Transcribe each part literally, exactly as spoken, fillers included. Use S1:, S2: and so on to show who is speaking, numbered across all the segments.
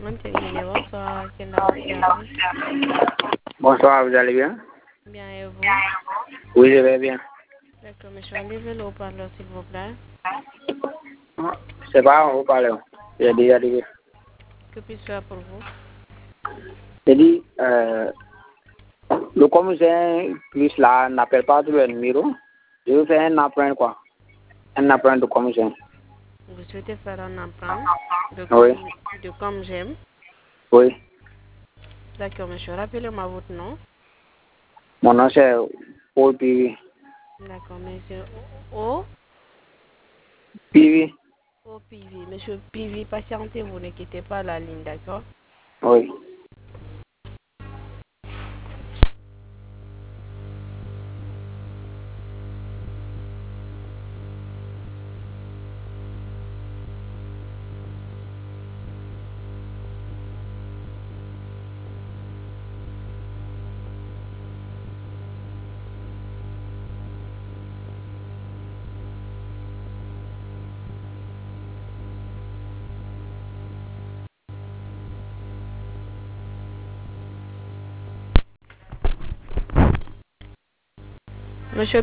S1: Monténégro, bonsoir. Quel est votre service?
S2: Bonsoir, vous allez bien?
S1: Bien, et vous?
S2: Oui, je vais bien.
S1: D'accord, monsieur, enlevez le haut-parleur, s'il vous plaît.
S2: C'est pas un haut-parleur. J'ai déjà dit.
S1: Que puis-je faire pour vous?
S2: J'ai dit, euh, le commissaire plus là n'appelle pas tous les numéros. Je veux faire un emprunt, quoi. Un emprunt de commissaire.
S1: Vous souhaitez faire un emprunt de
S2: Oui.
S1: comme, de comme j'aime?
S2: Oui.
S1: D'accord, monsieur. Rappelez-moi votre nom.
S2: Mon nom, c'est Paul Pivi.
S1: D'accord, monsieur. O.
S2: Pivi.
S1: O P V. Monsieur P V, patientez, vous ne quittez pas la ligne, d'accord?
S2: Oui.
S1: Monsieur,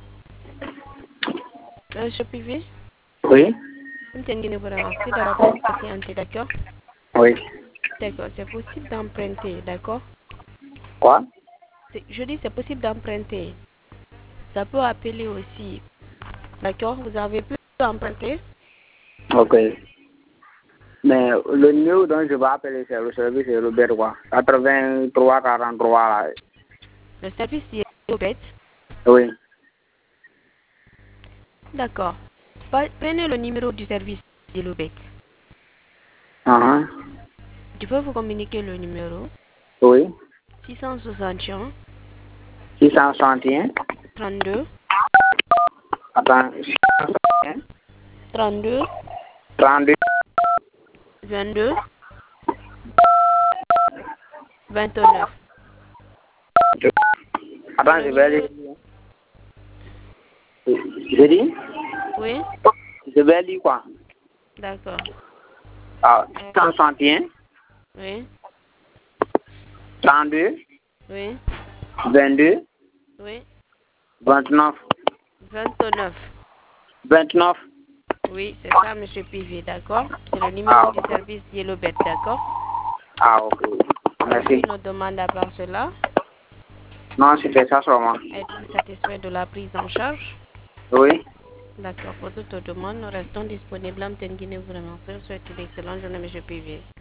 S1: monsieur P V,
S2: Oui.
S1: vous tenez vous remercier d'avoir patienté, d'accord?
S2: Oui.
S1: D'accord, c'est possible d'emprunter, d'accord?
S2: Quoi?
S1: C'est- Je dis c'est possible d'emprunter. Ça peut appeler aussi, d'accord? Vous avez pu emprunter?
S2: Ok. Mais le numéro dont je vais appeler, c'est le service c'est Robert, quoi. quatre-vingt-trois quarante-trois, là.
S1: Le service est au bête.
S2: Oui.
S1: D'accord. Pa- Prenez le numéro du service de l'Obet.
S2: Uh-huh.
S1: Je peux vous communiquer le numéro
S2: Oui.
S1: six cent soixante et un
S2: six cent soixante et un.
S1: trente-deux
S2: Attends. six cent soixante et un.
S1: trente-deux
S2: trente-deux.
S1: vingt-deux vingt-neuf.
S2: Attends,
S1: Le
S2: je vais
S1: numéro...
S2: lire. Je dis?
S1: Oui,
S2: Je vais lire quoi?
S1: d'accord.
S2: Ah, six cent soixante et un,
S1: Oui,
S2: trente-deux,
S1: oui,
S2: vingt-deux,
S1: oui.
S2: vingt-neuf.
S1: vingt-neuf.
S2: vingt-neuf.
S1: Oui, c'est ça, monsieur Pivi, d'accord? C'est le numéro
S2: Ah,
S1: du service Yellowbet, d'accord?
S2: ah, ok.
S1: Avez-vous
S2: Merci.
S1: une autre demande à part cela?
S2: Non, c'était ça seulement.
S1: Êtes-vous satisfait de la prise en charge?
S2: Oui.
S1: D'accord, pour toute demande, nous restons disponibles. Mme Tenguine vous remercie. Souhaitez une excellente journée, monsieur Pivi.